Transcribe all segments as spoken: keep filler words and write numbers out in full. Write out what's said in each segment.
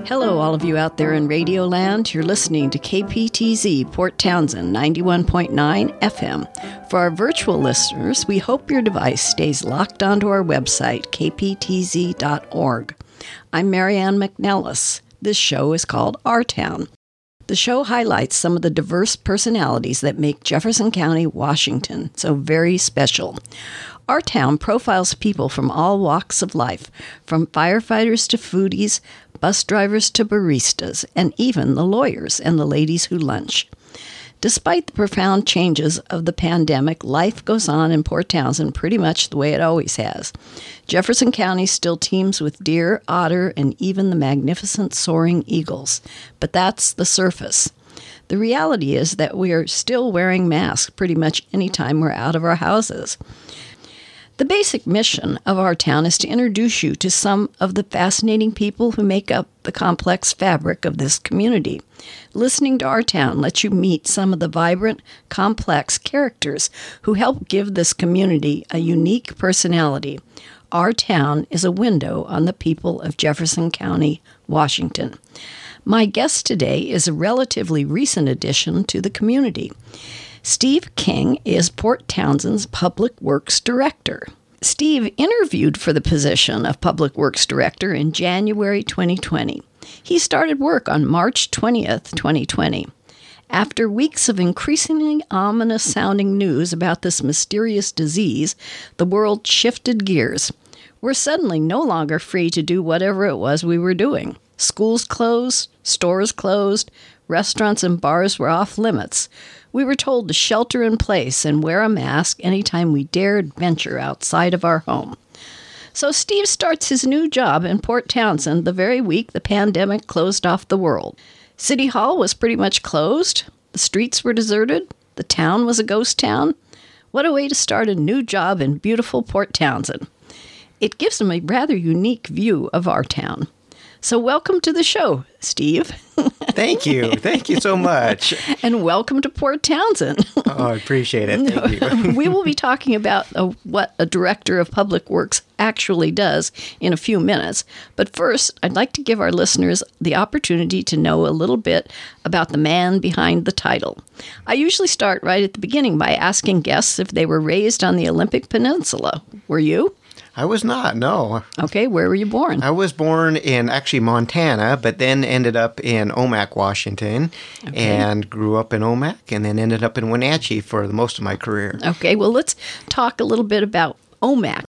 Hello, all of you out there in Radio Land. You're listening to K P T Z Port Townsend ninety-one point nine F M. For our virtual listeners, we hope your device stays locked onto our website, k p t z dot org. I'm Marianne McNellis. This show is called Our Town. The show highlights some of the diverse personalities that make Jefferson County, Washington, so very special. Our town profiles people from all walks of life, from firefighters to foodies, bus drivers to baristas, and even the lawyers and the ladies who lunch. Despite the profound changes of the pandemic, life goes on in Port Townsend pretty much the way it always has. Jefferson County still teems with deer, otter, and even the magnificent soaring eagles. But that's the surface. The reality is that we are still wearing masks pretty much any time we're out of our houses. The basic mission of our town is to introduce you to some of the fascinating people who make up the complex fabric of this community. Listening to Our Town lets you meet some of the vibrant, complex characters who help give this community a unique personality. Our Town is a window on the people of Jefferson County, Washington. My guest today is a relatively recent addition to the community. Steve King is Port Townsend's Public Works Director. Steve interviewed for the position of Public Works Director in January twenty twenty. He started work on March twentieth, twenty twenty. After weeks of increasingly ominous-sounding news about this mysterious disease, the world shifted gears. We're suddenly no longer free to do whatever it was we were doing. Schools closed, stores closed, restaurants and bars were off limits. We were told to shelter in place and wear a mask anytime we dared venture outside of our home. So Steve starts his new job in Port Townsend the very week the pandemic closed off the world. City Hall was pretty much closed. The streets were deserted. The town was a ghost town. What a way to start a new job in beautiful Port Townsend. It gives them a rather unique view of our town. So welcome to the show, Steve. Thank you. Thank you so much. And welcome to Port Townsend. Oh, I appreciate it. Thank you. We will be talking about uh, what a director of public works actually does in a few minutes. But first, I'd like to give our listeners the opportunity to know a little bit about the man behind the title. I usually start right at the beginning by asking guests if they were raised on the Olympic Peninsula. Were you? I was not, no. Okay, where were you born? I was born in actually Montana, but then ended up in Omak, Washington, okay. and grew up in Omak, and then ended up in Wenatchee for the most of my career. Okay, well, let's talk a little bit about Omak.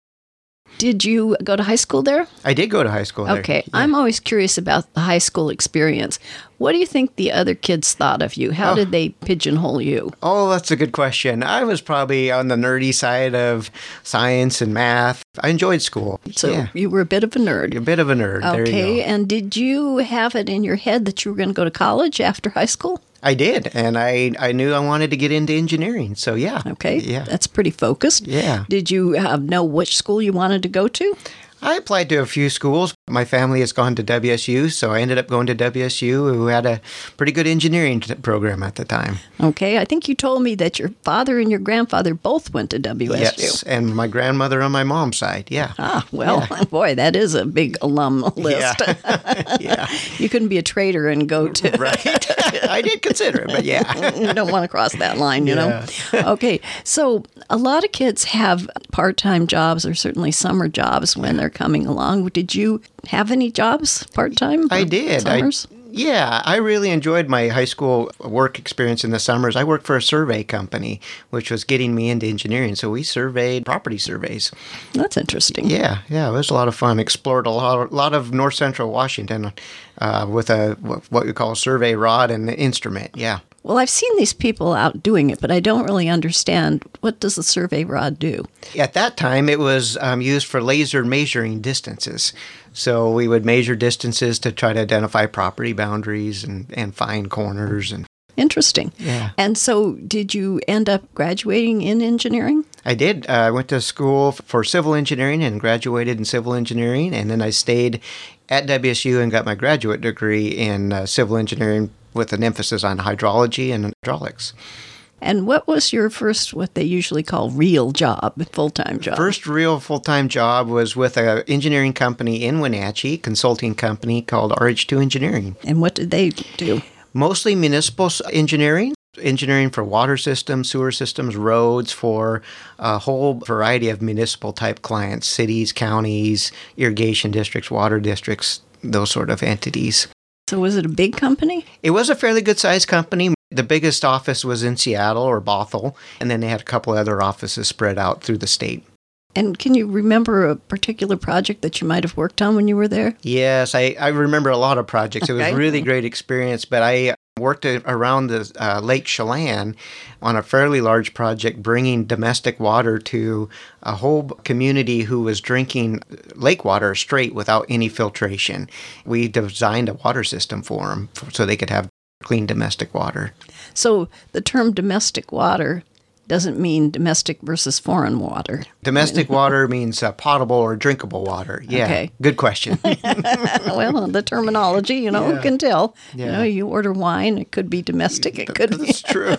Did you go to high school there? I did go to high school there. Okay, yeah. I'm always curious about the high school experience. What do you think the other kids thought of you? How oh. did they pigeonhole you? Oh, that's a good question. I was probably on the nerdy side of science and math. I enjoyed school. So yeah. you were a bit of a nerd. A bit of a nerd. Okay, there you go. And did you have it in your head that you were going to go to college after high school? I did, and I, I knew I wanted to get into engineering, so yeah. Okay, yeah. That's pretty focused. Yeah. Did you uh, know which school you wanted to go to? I applied to a few schools. My family has gone to W S U, so I ended up going to W S U, who had a pretty good engineering t- program at the time. Okay, I think you told me that your father and your grandfather both went to W S U. Yes, and my grandmother on my mom's side, yeah. Ah, well, yeah. boy, that is a big alum list. Yeah. yeah. You couldn't be a traitor and go to... Right. I did consider it, but yeah. You don't want to cross that line, you yeah. know? Okay, so a lot of kids have part-time jobs or certainly summer jobs when they're coming along. Did you have any jobs part-time? I did. Summers? I, yeah, I really enjoyed my high school work experience in the summers. I worked for a survey company, which was getting me into engineering. So we surveyed property surveys. That's interesting. Yeah, yeah, it was a lot of fun. Explored a lot, a lot of north central Washington uh, with a what we call a survey rod and instrument. Yeah. Well, I've seen these people out doing it, but I don't really understand. What does the survey rod do? At that time, it was um, used for laser measuring distances. So we would measure distances to try to identify property boundaries and, and find corners. And Interesting. Yeah. And so did you end up graduating in engineering? I did. Uh, I went to school for civil engineering and graduated in civil engineering. And then I stayed at W S U and got my graduate degree in uh, civil engineering with an emphasis on hydrology and hydraulics. And what was your first, what they usually call real job, full-time job? First real full-time job was with an engineering company in Wenatchee, consulting company called R H two Engineering. And what did they do? Mostly municipal engineering. Engineering for water systems, sewer systems, roads, for a whole variety of municipal type clients, cities, counties, irrigation districts, water districts, those sort of entities. So was it a big company? It was a fairly good sized company. The biggest office was in Seattle or Bothell, and then they had a couple other offices spread out through the state. And can you remember a particular project that you might have worked on when you were there? Yes, I, I remember a lot of projects. It was Okay. a really great experience, but I worked around the uh, Lake Chelan on a fairly large project bringing domestic water to a whole community who was drinking lake water straight without any filtration. We designed a water system for them so they could have clean domestic water. So the term domestic water doesn't mean domestic versus foreign water. Domestic water means uh, potable or drinkable water. Yeah, Okay. Good question. Well, the terminology, you know, Yeah. who can tell? You Yeah. know, you order wine, it could be domestic, it could be. That's true.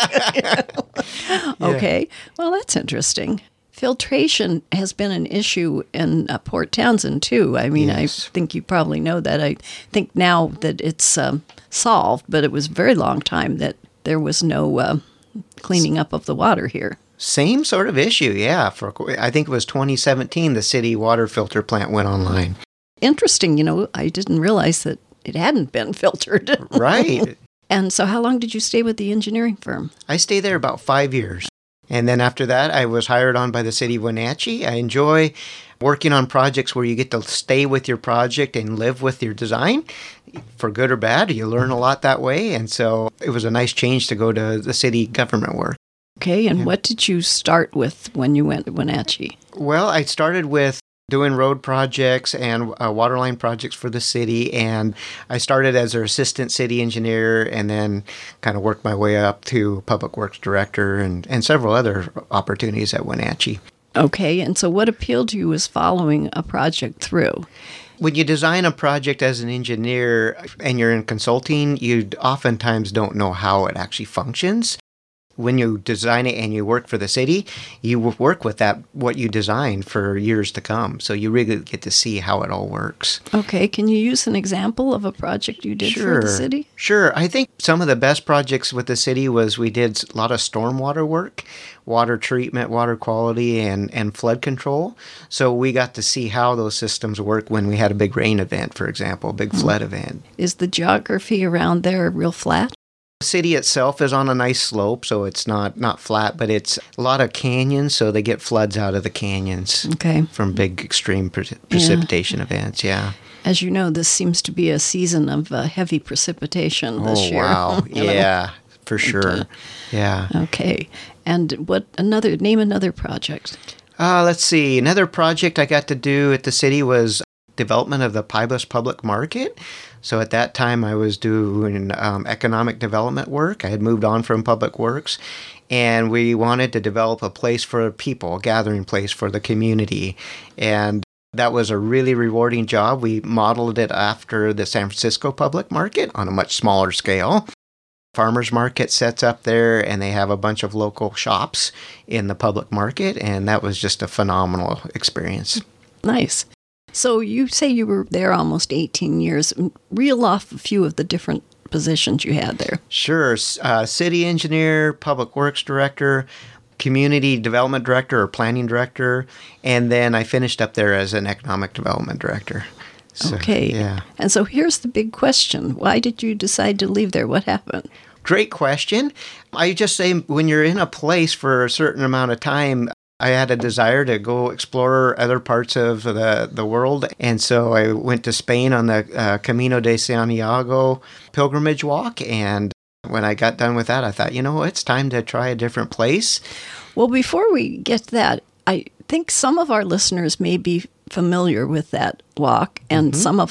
Okay. Well, that's interesting. Filtration has been an issue in uh, Port Townsend, too. I mean, Yes. I think you probably know that. I think now that it's um, solved, but it was a very long time that there was no uh, cleaning up of the water here. Same sort of issue, yeah. For I think it was twenty seventeen, the city water filter plant went online. Interesting, you know, I didn't realize that it hadn't been filtered. Right. And so how long did you stay with the engineering firm? I stayed there about five years. And then after that, I was hired on by the city of Wenatchee. I enjoy working on projects where you get to stay with your project and live with your design. For good or bad, you learn a lot that way. And so it was a nice change to go to the city government work. Okay, and what did you start with when you went to Wenatchee? Well, I started with doing road projects and uh, waterline projects for the city, and I started as their assistant city engineer and then kind of worked my way up to public works director and, and several other opportunities at Wenatchee. Okay, and so what appealed to you was following a project through? When you design a project as an engineer and you're in consulting, you oftentimes don't know how it actually functions. When you design it and you work for the city, you work with that, what you designed for years to come. So you really get to see how it all works. Okay, can you use an example of a project you did for the city? Sure. I think some of the best projects with the city was we did a lot of stormwater work, water treatment, water quality, and, and flood control. So we got to see how those systems work when we had a big rain event, for example, a big Mm. flood event. Is the geography around there real flat? The city itself is on a nice slope, so it's not, not flat, but it's a lot of canyons, so they get floods out of the canyons Okay. from big extreme pre- precipitation events, yeah. As you know, this seems to be a season of uh, heavy precipitation this Oh, year. wow. You know? Yeah, for uh, sure. Yeah. Okay. And what another name another project? Uh, let's see. Another project I got to do at the city was development of the Pybus Public Market. So at that time, I was doing um, economic development work. I had moved on from public works, and we wanted to develop a place for people, a gathering place for the community. And that was a really rewarding job. We modeled it after the San Francisco Public Market on a much smaller scale. Farmers market sets up there, and they have a bunch of local shops in the public market, and that was just a phenomenal experience. Nice. So you say you were there almost eighteen years. Reel off a few of the different positions you had there. Sure. Uh, city engineer, public works director, community development director or planning director, and then I finished up there as an economic development director. So, Okay. Yeah. And so here's the big question. Why did you decide to leave there? What happened? Great question. I just say when you're in a place for a certain amount of time, I had a desire to go explore other parts of the, the world. And so I went to Spain on the uh, Camino de Santiago pilgrimage walk. And when I got done with that, I thought, you know, it's time to try a different place. Well, before we get to that, I think some of our listeners may be familiar with that walk, and Mm-hmm. some of them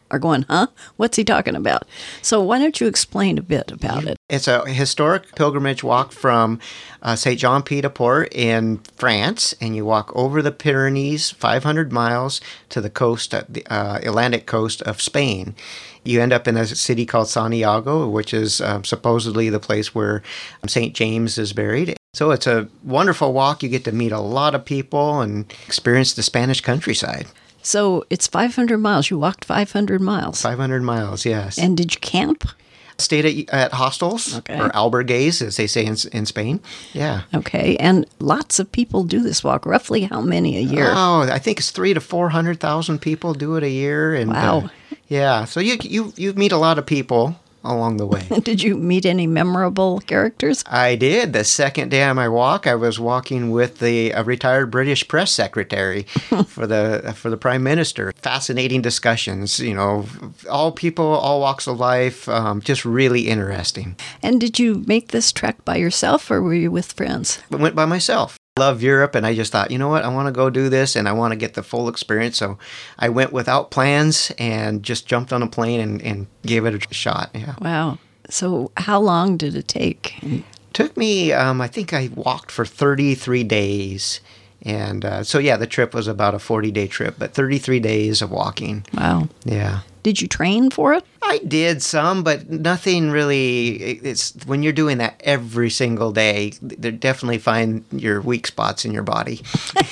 are going, huh? What's he talking about? So why don't you explain a bit about it? It's a historic pilgrimage walk from uh, Saint Jean Pied de Port in France, and you walk over the Pyrenees, five hundred miles to the coast, uh, the uh, Atlantic coast of Spain. You end up in a city called Santiago, which is um, supposedly the place where Saint James is buried. So it's a wonderful walk. You get to meet a lot of people and experience the Spanish countryside. So it's five hundred miles. You walked five hundred miles. five hundred miles, yes. And did you camp? Stayed at, at hostels, okay. or albergues, as they say in, in Spain. Yeah. Okay, and lots of people do this walk. Roughly how many a year? Oh, I think it's three to four hundred thousand people do it a year. And, wow. Uh, yeah, so you you you meet a lot of people along the way. Did you meet any memorable characters? I did. The second day on my walk, I was walking with the a retired British press secretary for the for the Prime Minister. Fascinating discussions, you know, all people, all walks of life, um, just really interesting. And did you make this trek by yourself, or were you with friends? I went by myself. I love Europe, and I just thought, you know what, I want to go do this, and I want to get the full experience. So I went without plans and just jumped on a plane and, and gave it a shot. Yeah. Wow. So how long did it take? It took me, um, I think I walked for thirty-three days. And uh, so, yeah, the trip was about a forty-day trip, but thirty-three days of walking. Wow. Yeah. Did you train for it? I did some, but nothing really. It's when you're doing that every single day, they definitely find your weak spots in your body.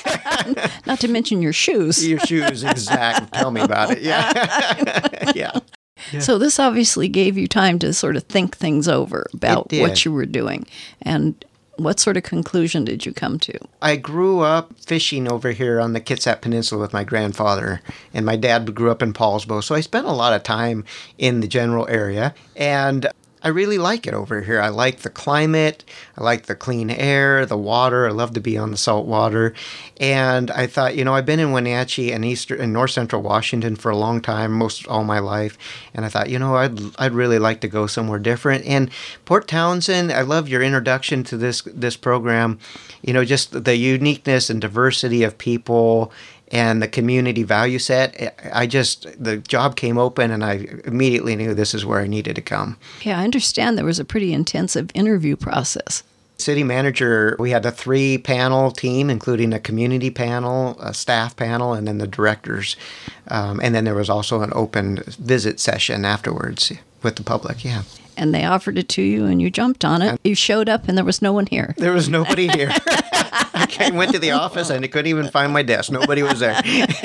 Not to mention your shoes. Your shoes, exactly. Tell me about it. Yeah. Yeah. Yeah. So this obviously gave you time to sort of think things over about what you were doing. And what sort of conclusion did you come to? I grew up fishing over here on the Kitsap Peninsula with my grandfather, and my dad grew up in Paulsbo, so I spent a lot of time in the general area, and I really like it over here. I like the climate, I like the clean air, the water. I love to be on the salt water. And I thought, you know, I've been in Wenatchee and Eastern and North Central Washington for a long time, most all my life. And I thought, you know, I'd I'd really like to go somewhere different. And Port Townsend, I love your introduction to this this program. You know, just the uniqueness and diversity of people and the community value set. I just, the job came open and I immediately knew this is where I needed to come. Yeah, I understand there was a pretty intensive interview process. City manager, we had a three-panel team, including a community panel, a staff panel, and then the directors. Um, and then there was also an open visit session afterwards with the public, yeah. And they offered it to you and you jumped on it. You showed up and there was no one here. There was nobody here. I went to the office and I couldn't even find my desk. Nobody was there.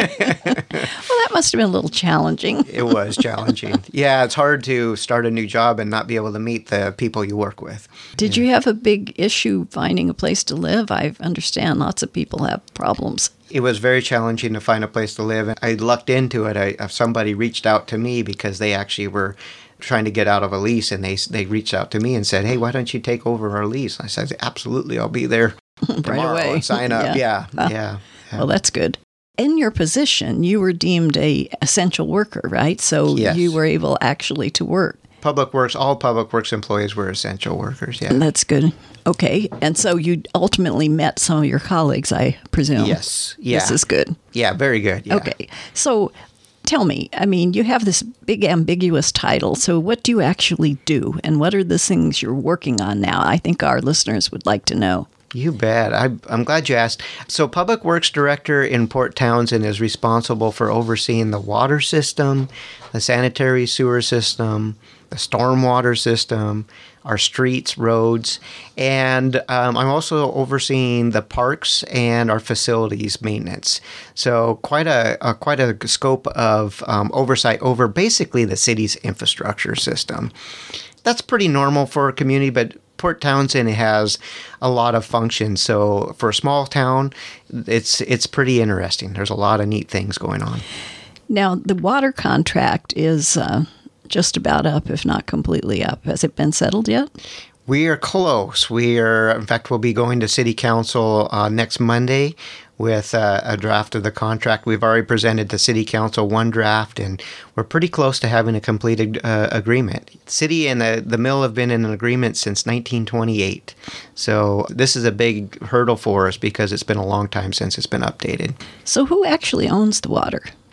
Well, that must have been a little challenging. It was challenging. Yeah, it's hard to start a new job and not be able to meet the people you work with. Did yeah. you have a big issue finding a place to live? I understand lots of people have problems. It was very challenging to find a place to live. I lucked into it. I, somebody reached out to me because they actually were trying to get out of a lease, and they they reached out to me and said, hey, why don't you take over our lease? I said, absolutely, I'll be there tomorrow right away. And sign up. yeah, yeah, uh, yeah, yeah. Well, that's good. In your position, you were deemed a essential worker, right? So yes. You were able actually to work. Public Works, all Public Works employees were essential workers, yeah. That's good. Okay, and so you ultimately met some of your colleagues, I presume. Yes, yeah. This is good. Yeah, very good, yeah. Okay, so tell me, I mean, you have this big ambiguous title, so what do you actually do, and what are the things you're working on now? I think our listeners would like to know. You bet. I, I'm glad you asked. So Public Works Director in Port Townsend is responsible for overseeing the water system, the sanitary sewer system, the stormwater system, our streets, roads, and um, I'm also overseeing the parks and our facilities maintenance. So quite a, a quite a scope of um, oversight over basically the city's infrastructure system. That's pretty normal for a community, but Port Townsend has a lot of functions. So for a small town, it's it's pretty interesting. There's a lot of neat things going on. Now, the water contract is uh, just about up, if not completely up. Has it been settled yet? We are close. We are, in fact, we'll be going to City Council uh, next Monday with uh, a draft of the contract. We've already presented to City Council one draft, and we're pretty close to having a completed uh, agreement. City and the, the mill have been in an agreement since nineteen twenty-eight. So this is a big hurdle for us because it's been a long time since it's been updated. So who actually owns the water?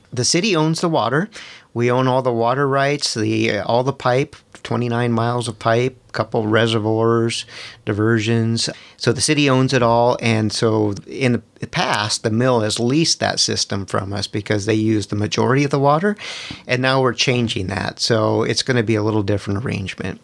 The city owns the water. We own all the water rights, the all the pipe, twenty-nine miles of pipe, a couple reservoirs, diversions. So the city owns it all. And so in the past, the mill has leased that system from us because they use the majority of the water. And now we're changing that. So it's going to be a little different arrangement.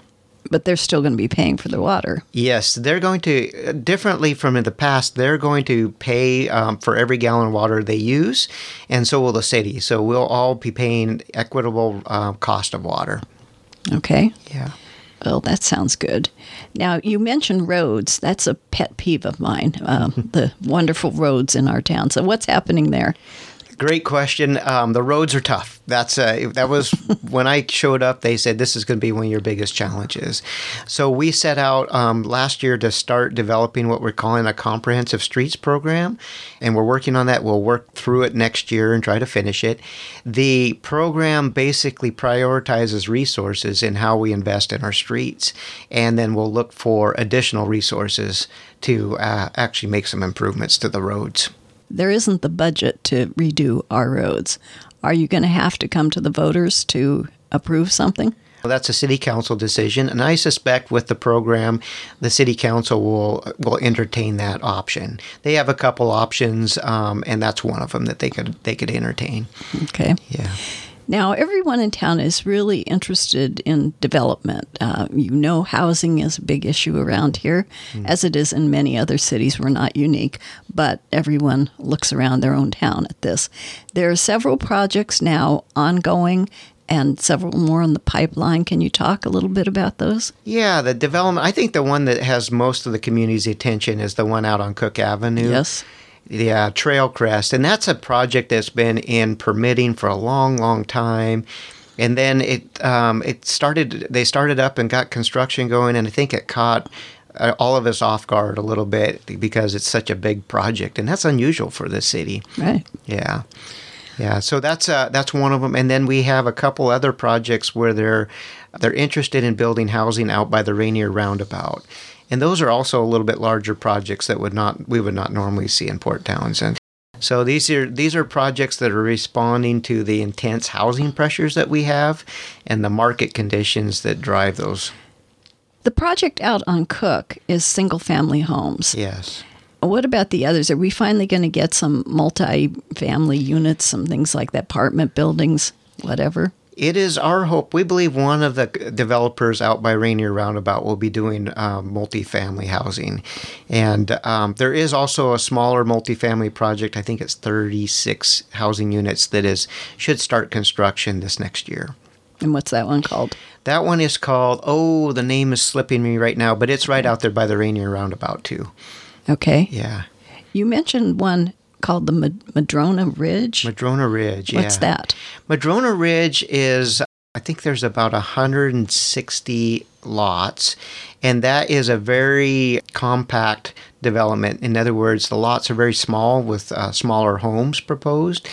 But they're still going to be paying for the water. Yes, they're going to, differently from in the past, they're going to pay um, for every gallon of water they use, and so will the city. So we'll all be paying equitable uh, cost of water. Okay. Yeah. Well, that sounds good. Now, you mentioned roads. That's a pet peeve of mine, uh, the wonderful roads in our town. So what's happening there? Great question. Um, the roads are tough. That's uh, that was when I showed up. They said this is going to be one of your biggest challenges. So we set out um, last year to start developing what we're calling a comprehensive streets program, and we're working on that. We'll work through it next year and try to finish it. The program basically prioritizes resources in how we invest in our streets, and then we'll look for additional resources to uh, actually make some improvements to the roads. There isn't the budget to redo our roads. Are you going to have to come to the voters to approve something? Well, that's a city council decision, and I suspect with the program, the city council will will entertain that option. They have a couple options, um, and that's one of them that they could they could entertain. Okay. Yeah. Now, everyone in town is really interested in development. Uh, you know, housing is a big issue around here, mm. as it is in many other cities. We're not unique, but everyone looks around their own town at this. There are several projects now ongoing and several more in the pipeline. Can you talk a little bit about those? Yeah, the development, I think the one that has most of the community's attention is the one out on Cook Avenue. Yes. Yeah, Trail Crest. And that's a project that's been in permitting for a long, long time. And then it um, it started, they started up and got construction going, and I think it caught uh, all of us off guard a little bit because it's such a big project, and that's unusual for the city. Right. Yeah. Yeah, so that's uh, that's one of them. And then we have a couple other projects where they're they're interested in building housing out by the Rainier Roundabout. And those are also a little bit larger projects that would not we would not normally see in Port Townsend. So these are these are projects that are responding to the intense housing pressures that we have and the market conditions that drive those. The project out on Cook is single-family homes. Yes. What about the others? Are we finally going to get some multi-family units, some things like that, apartment buildings, whatever? It is our hope. We believe one of the developers out by Rainier Roundabout will be doing uh, multifamily housing. And um, there is also a smaller multifamily project. I think it's thirty-six housing units that is should start construction this next year. And what's that one called? That one is called, oh, the name is slipping me right now, but it's right out there by the Rainier Roundabout, too. Okay. Yeah. You mentioned one called the Madrona Ridge? Madrona Ridge, yeah. What's that? Madrona Ridge is, I think there's about one hundred sixty lots, and that is a very compact development. In other words, the lots are very small with uh, smaller homes proposed,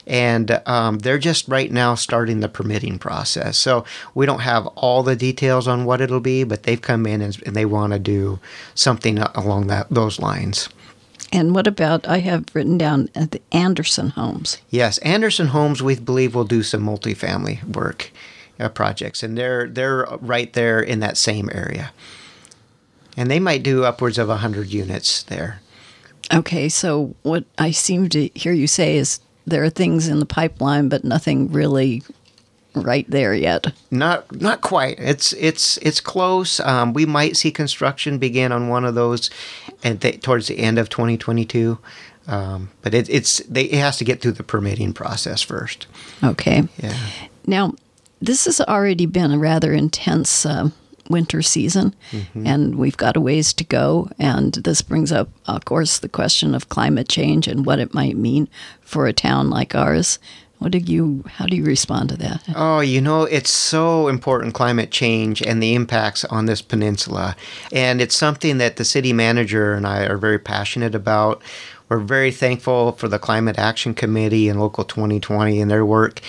and um, they're just right now starting the permitting process. So we don't have all the details on what it'll be, but they've come in and, and they want to do something along that those lines. And what about, I have written down uh, the Anderson Homes. Yes, Anderson Homes, we believe, will do some multifamily work uh, projects, and they're they're right there in that same area. And they might do upwards of one hundred units there. Okay, so what I seem to hear you say is there are things in the pipeline, but nothing really right there yet. Not not quite. It's it's it's close. Um, we might see construction begin on one of those, and th- towards the end of twenty twenty-two. Um, but it, it's they, it has to get through the permitting process first. Okay. Yeah. Now, this has already been a rather intense uh, winter season, mm-hmm. and we've got a ways to go. And this brings up, of course, the question of climate change and what it might mean for a town like ours. What do you? How do you respond to that? Oh, you know, it's so important, climate change and the impacts on this peninsula. And it's something that the city manager and I are very passionate about. We're very thankful for the Climate Action Committee and Local twenty twenty and their work.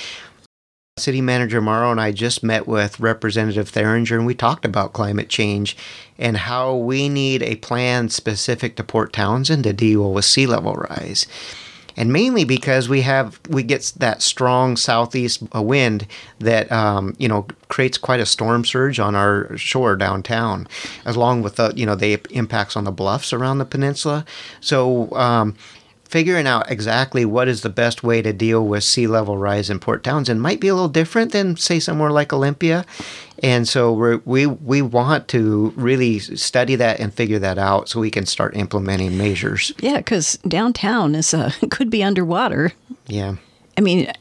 City Manager Morrow and I just met with Representative Theringer, and we talked about climate change and how we need a plan specific to Port Townsend to deal with sea level rise. And mainly because we have we get that strong southeast wind that um, you know creates quite a storm surge on our shore downtown, along with the you know the impacts on the bluffs around the peninsula. So um, figuring out exactly what is the best way to deal with sea level rise in Port Townsend might be a little different than, say, somewhere like Olympia. And so we're, we we want to really study that and figure that out so we can start implementing measures. Yeah, because downtown is uh, could be underwater. Yeah. I mean,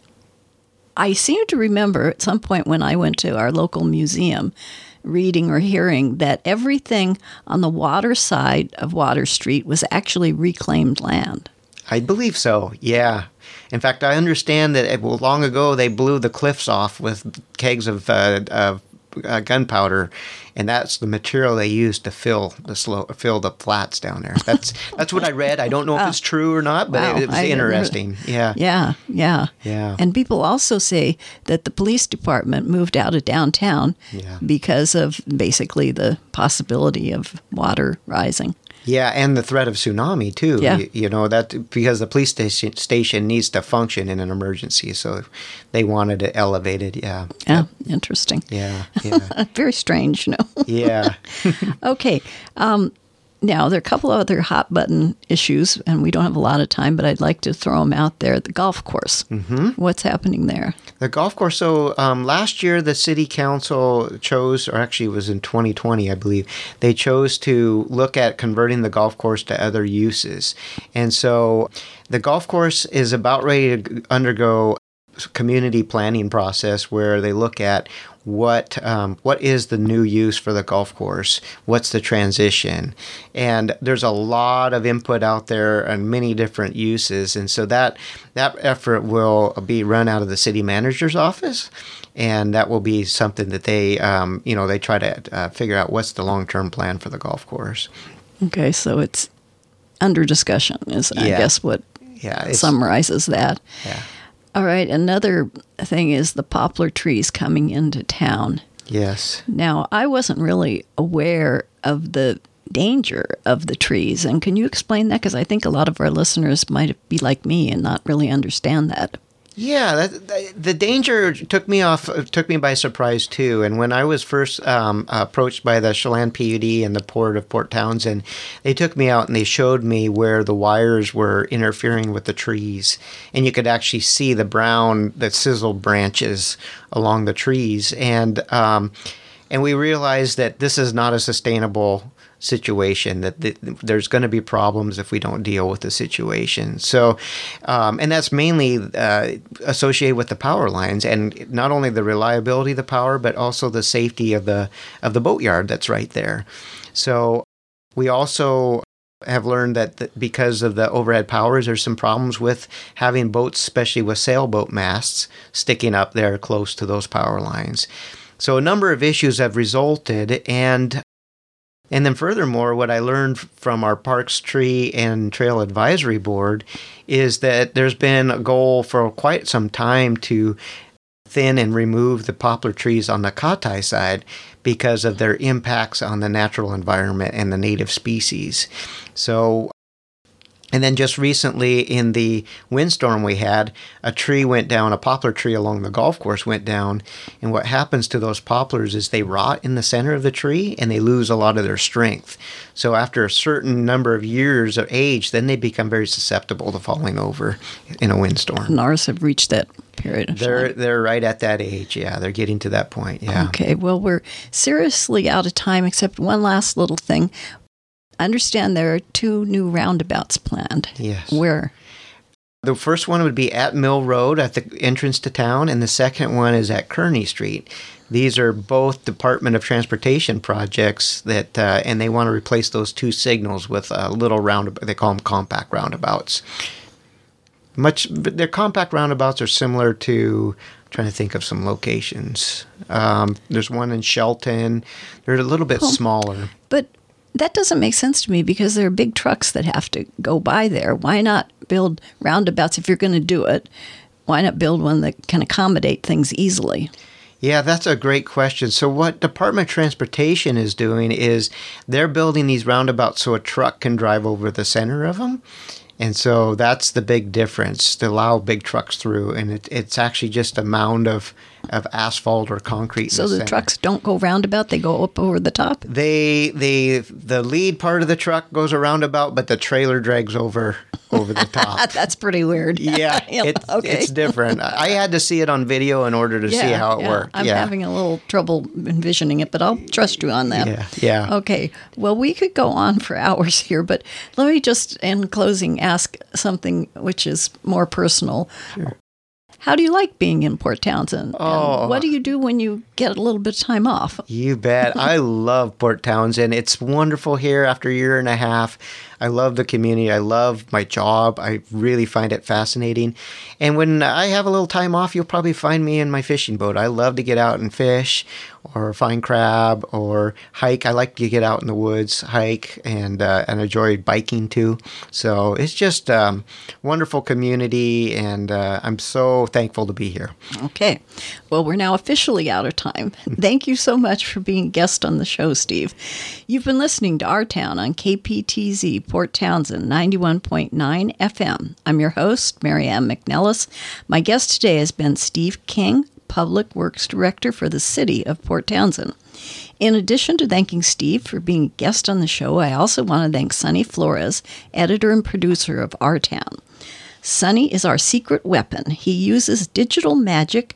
I seem to remember at some point when I went to our local museum reading or hearing that everything on the water side of Water Street was actually reclaimed land. I believe so, yeah. In fact, I understand that well, long ago they blew the cliffs off with kegs of, uh, of uh, gunpowder, and that's the material they used to fill the slow, fill the flats down there. That's that's what I read. I don't know if Oh. it's true or not, but Wow, it, it was I never- interesting. Yeah. Yeah, yeah. Yeah. And people also say that the police department moved out of downtown Yeah. because of basically the possibility of water rising. Yeah, and the threat of tsunami too. Yeah. You, you know that because the police station station needs to function in an emergency, so they wanted it elevated. Yeah. Yeah, interesting. Yeah. Yeah. Very strange, you know. Yeah. Okay. Um, now, there are a couple of other hot button issues, and we don't have a lot of time, but I'd like to throw them out there. The golf course. Mm-hmm. What's happening there? The golf course. So um, last year, the city council chose, or actually it was in twenty twenty, I believe, they chose to look at converting the golf course to other uses. And so the golf course is about ready to undergo a community planning process where they look at what um, what is the new use for the golf course, what's the transition, and there's a lot of input out there and many different uses, and so that that effort will be run out of the city manager's office, and that will be something that they um, you know they try to uh, figure out what's the long-term plan for the golf course. Okay, so it's under discussion, is I Yeah. guess what Yeah, it's, summarizes that. yeah, All right, another thing is the poplar trees coming into town. yes. Now, I wasn't really aware of the danger of the trees. And can you explain that? Because I think a lot of our listeners might be like me and not really understand that. Yeah, that, that, the danger took me off, took me by surprise too. And when I was first um, approached by the Chelan P U D and the Port of Port Townsend, they took me out and they showed me where the wires were interfering with the trees, and you could actually see the brown, the sizzled branches along the trees, and um, and we realized that this is not a sustainable situation, that th- there's going to be problems if we don't deal with the situation. So, um, and that's mainly uh, associated with the power lines, and not only the reliability of the power, but also the safety of the of the boatyard that's right there. So, we also have learned that th- because of the overhead powers, there's some problems with having boats, especially with sailboat masts, sticking up there close to those power lines. So, a number of issues have resulted, and And then furthermore, what I learned from our Parks Tree and Trail Advisory Board is that there's been a goal for quite some time to thin and remove the poplar trees on the Katai side because of their impacts on the natural environment and the native species. So, and then just recently in the windstorm we had, a tree went down, a poplar tree along the golf course went down. And what happens to those poplars is they rot in the center of the tree and they lose a lot of their strength. So after a certain number of years of age, then they become very susceptible to falling over in a windstorm. And ours have reached that period of They're time. they're right at that age. Yeah, they're getting to that point. Yeah. Okay, well, we're seriously out of time, except one last little thing. I understand there are two new roundabouts planned. Yes. Where? The first one would be at Mill Road at the entrance to town, and the second one is at Kearney Street. These are both Department of Transportation projects that, uh, and they want to replace those two signals with a little roundabout. They call them compact roundabouts. Much, their compact roundabouts are similar to. I'm trying to think of some locations. Um, there's one in Shelton. They're a little bit Oh. smaller. But that doesn't make sense to me because there are big trucks that have to go by there. Why not build roundabouts if you're going to do it? Why not build one that can accommodate things easily? Yeah, that's a great question. So what Department of Transportation is doing is they're building these roundabouts so a truck can drive over the center of them. And so that's the big difference, to allow big trucks through. And it, it's actually just a mound of, of asphalt or concrete. So in the, the center. trucks don't go roundabout, they go up over the top? They, they, the lead part of the truck goes a roundabout, but the trailer drags over over the top. That's pretty weird. Yeah, Yeah, it's, okay. it's different. I had to see it on video in order to Yeah, see how it yeah. worked. I'm yeah. having a little trouble envisioning it, but I'll trust you on that. Yeah, yeah. Okay. Well, we could go on for hours here, but let me just, in closing, ask something which is more personal. Sure. How do you like being in Port Townsend? Oh. And what do you do when you get a little bit of time off? You bet. I love Port Townsend. It's wonderful here after a year and a half. I love the community. I love my job. I really find it fascinating. And when I have a little time off, you'll probably find me in my fishing boat. I love to get out and fish or find crab or hike. I like to get out in the woods, hike, and uh, and enjoy biking too. So it's just a um, wonderful community, and uh, I'm so thankful to be here. Okay. Well, we're now officially out of time. Thank you so much for being a guest on the show, Steve. You've been listening to Our Town on K P T Z Port Townsend ninety-one point nine F M. I'm your host, Mary Ann McNellis. My guest today has been Steve King, Public Works Director for the City of Port Townsend. In addition to thanking Steve for being a guest on the show, I also want to thank Sonny Flores, editor and producer of Our Town. Sonny is our secret weapon. He uses digital magic,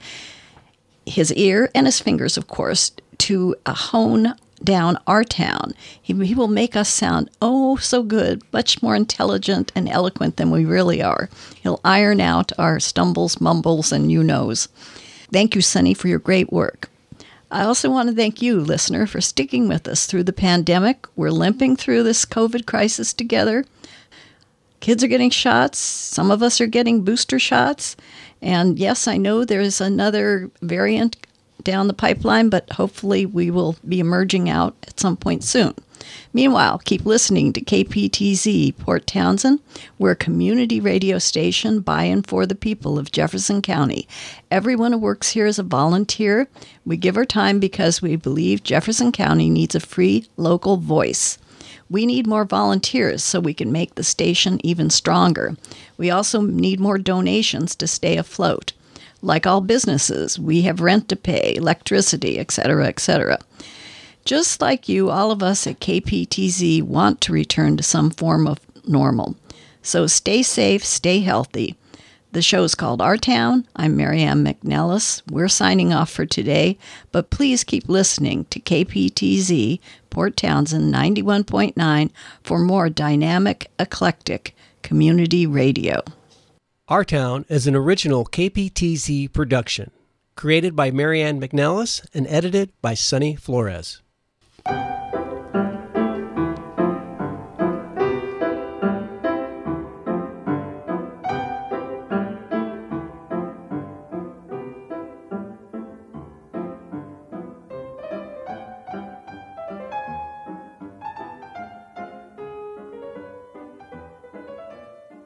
his ear and his fingers, of course, to uh, hone down our town. He, he will make us sound, oh, so good, much more intelligent and eloquent than we really are. He'll iron out our stumbles, mumbles, and you-knows. Thank you, Sonny, for your great work. I also want to thank you, listener, for sticking with us through the pandemic. We're limping through this COVID crisis together. Kids are getting shots. Some of us are getting booster shots. And yes, I know there's another variant down the pipeline, but hopefully we will be emerging out at some point soon. Meanwhile, keep listening to K P T Z Port Townsend. We're a community radio station by and for the people of Jefferson County. Everyone who works here is a volunteer. We give our time because we believe Jefferson County needs a free local voice. We need more volunteers so we can make the station even stronger. We also need more donations to stay afloat. Like all businesses, we have rent to pay, electricity, et cetera, et cetera. Just like you, all of us at K P T Z want to return to some form of normal. So stay safe, stay healthy. The show is called Our Town. I'm Mary Ann McNellis. We're signing off for today, but please keep listening to K P T Z Port Townsend ninety-one point nine for more dynamic, eclectic community radio. Our Town is an original K P T Z production, created by Mary Ann McNellis and edited by Sonny Flores.